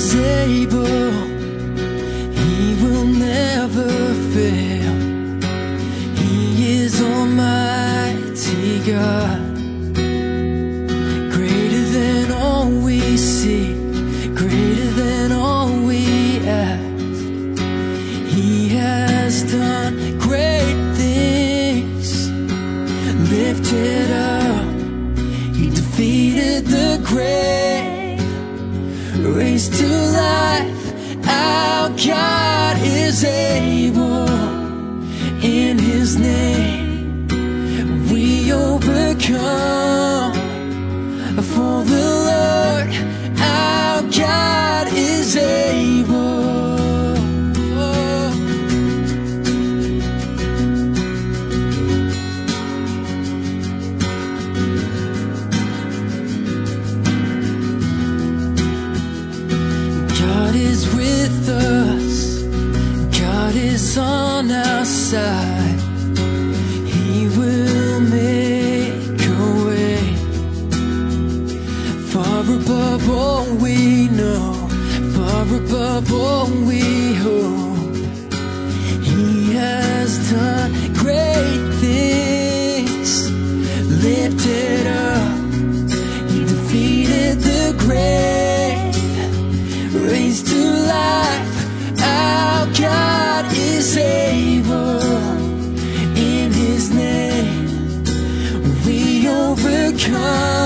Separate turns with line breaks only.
is able, He will never fail. He is Almighty God, greater than all we see, greater than all we ask. He has done great things, lifted up, He defeated the grave, raised to life. Our God is able. In His name we overcome. For the Lord our God is able. God is with us, God is on our side. He will make a way, far above all we know, far above all we hope. He has done great things, lifted up, He defeated the grave, raised to life. Our God is able. In His name we overcome.